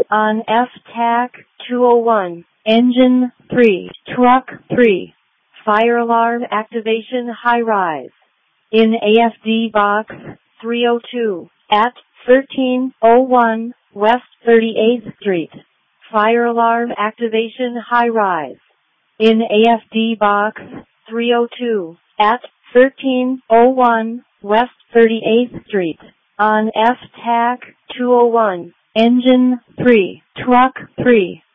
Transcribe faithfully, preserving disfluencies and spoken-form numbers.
on F T A C two oh one, engine three, truck three. Fire alarm activation high rise. In A F D box three oh two, at thirteen oh one West thirty-eighth Street. Fire alarm activation high rise. In A F D box three oh two, at thirteen oh one West thirty-eighth Street. On F T A C two oh one, engine three, truck three.